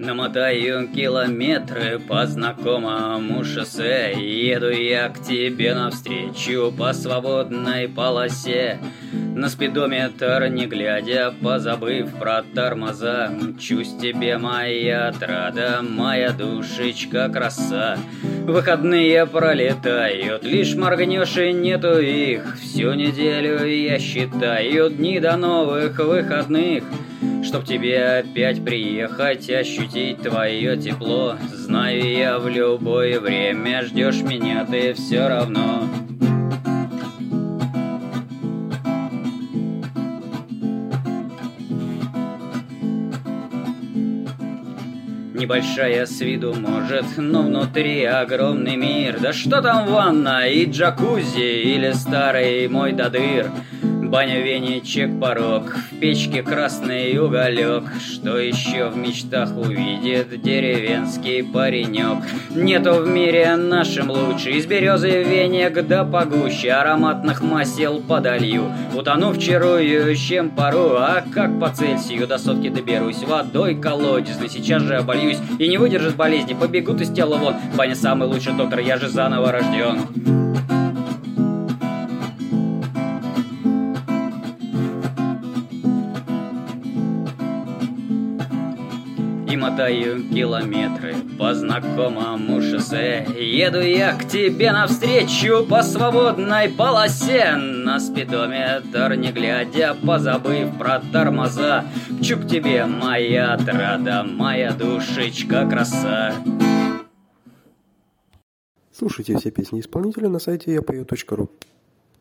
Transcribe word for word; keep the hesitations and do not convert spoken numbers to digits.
Намотаю километры по знакомому шоссе, еду я к тебе навстречу по свободной полосе. На спидометр не глядя, позабыв про тормоза, мчусь тебе, моя отрада, моя душечка краса. Выходные пролетают, лишь моргнешь и нету их. Всю неделю я считаю дни до новых выходных, чтоб тебе опять приехать, ощутить твое тепло. Знаю я, в любое время ждешь меня ты все равно. Небольшая с виду может, но внутри огромный мир. Да что там ванна и джакузи или старый мой додыр. Баня, веничек, порог, в печке красный уголек. Что еще в мечтах увидит деревенский паренек? Нету в мире нашем лучше, из березы веник да погуще. Ароматных масел подолью, утону в чарующем пару. А как по Цельсию до сотки доберусь? Водой колодезной сейчас же обольюсь, и не выдержит болезни, побегут из тела вон. Баня самый лучший доктор, я же заново рожден. И мотаю километры по знакомому шоссе, еду я к тебе навстречу по свободной полосе. На спидометр не глядя, позабыв про тормоза, мчу к тебе, моя отрада, моя душечка краса. Слушайте все песни исполнителя на сайте я пою точка ру.